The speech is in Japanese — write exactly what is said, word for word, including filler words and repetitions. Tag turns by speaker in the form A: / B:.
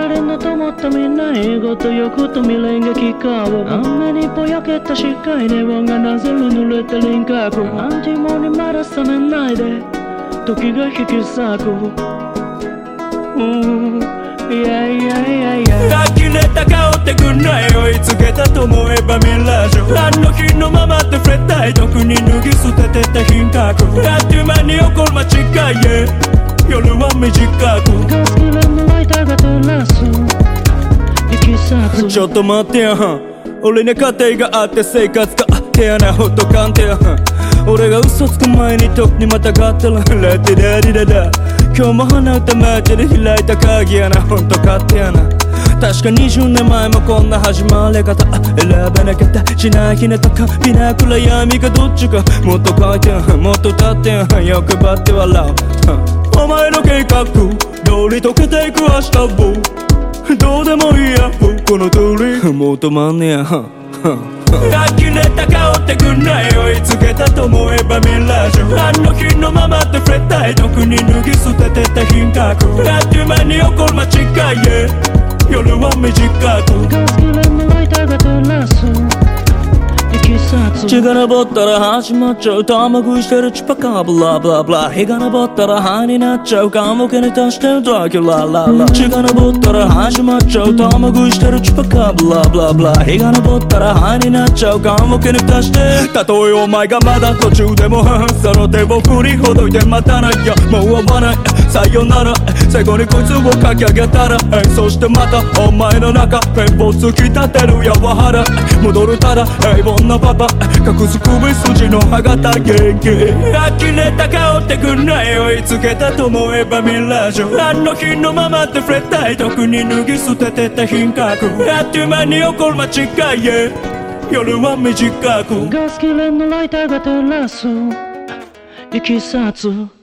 A: 流れのと思ったみんな英語と欲と未練が機かをあんなにぼやけた視界ネオンがなぜる濡れた輪郭アンティモにまだ冷めないで時が引き裂くうんいやいやいやいや呆れた顔ってくんない追いつけたと思えばミラージュあの日のままって触れたい特に脱ぎ捨ててた品格あっという間に起こる間違いへ夜は短くガス切れのライターが照らす行き先ちょっと待ってや俺に家庭があって生活があってやなほっとかんてや俺が嘘つく前にとっにまたがったらラテダリダダ今日も花歌街で開いた鍵やなほんと勝手やな確かにじゅうねんまえもこんな始まり方選ばなかったしないひねとかピナ暗闇かどっちかもっと書いてんもっと立ってん欲張って笑うお前の計画通り溶けていく明日をどうでもいいやこの通りもう止まんねや呆れた顔ってくんない追いつけたと思えばミラージュあの日のままって触れたい特に脱ぎ捨ててた品格あっという間に起こる間違いへ夜は短くガス切れのライターが照らす血が昇ったら始まっちゃう玉食いしてるチュパカブラブラブラ日が昇ったら灰になっちゃう棺桶に達してるドキュラララ血が昇ったら始まっちゃう玉食いしてるチュパカブラブラブラ日が昇ったら灰になっちゃう棺桶に達してたとえお前がまだ途中でもその手を振りほどいて待たないやもう会わないさよなら最後にこいつをかき上げたらそしてまたお前の中ペンポ突き立てるやわはら戻るただ平凡なパパ隠す首筋の歯型元気呆れた顔ってくんない追いつけたと思えばミラージュあの日のままって触れたい特に脱ぎ捨ててた品格あっという間に起こる間違いへ夜は短くガス切れのライターが照らす行き去つ